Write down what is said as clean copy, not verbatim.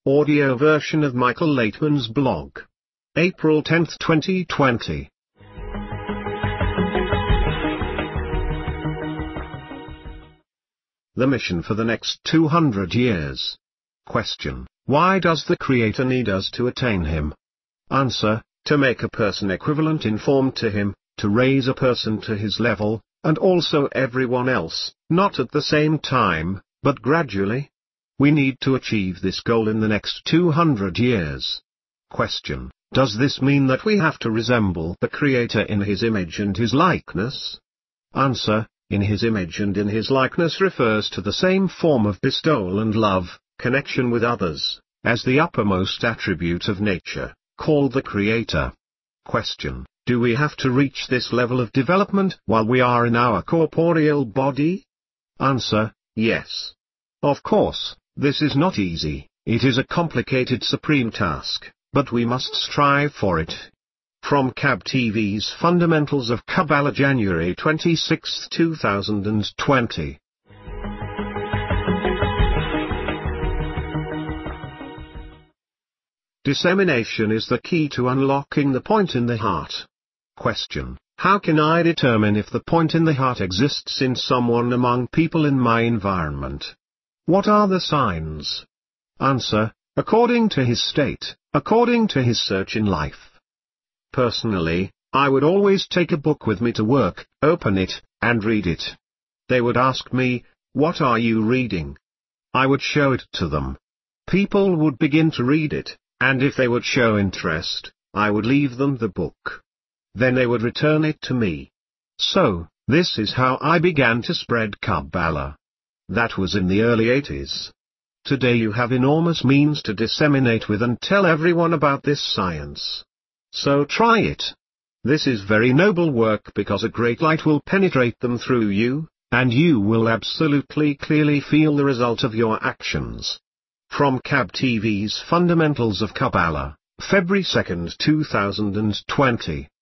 Audio version of Michael Laitman's blog. April 10, 2020. The mission for the next 200 years. Question: why does the Creator need us to attain Him? Answer: to make a person equivalent in form to Him, to raise a person to His level, and also everyone else, not at the same time, but gradually. We need to achieve this goal in the next 200 years. Question: does this mean that we have to resemble the Creator in His image and His likeness? Answer: in His image and in His likeness refers to the same form of bestowal and love, connection with others, as the uppermost attribute of nature, called the Creator. Question: do we have to reach this level of development while we are in our corporeal body? Answer: yes. Of course, this is not easy, it is a complicated supreme task, but we must strive for it. From KAB TV's Fundamentals of Kabbalah, January 26, 2020. Dissemination is the key to unlocking the point in the heart. Question: how can I determine if the point in the heart exists in someone among people in my environment? What are the signs? Answer: according to his state, according to his search in life. Personally, I would always take a book with me to work, open it, and read it. They would ask me, "What are you reading?" I would show it to them. People would begin to read it, and if they would show interest, I would leave them the book. Then they would return it to me. So, this is how I began to spread Kabbalah. That was in the early 80s. Today you have enormous means to disseminate with and tell everyone about this science. So try it. This is very noble work because a great light will penetrate them through you, and you will absolutely clearly feel the result of your actions. From KAB TV's Fundamentals of Kabbalah, February 2, 2020.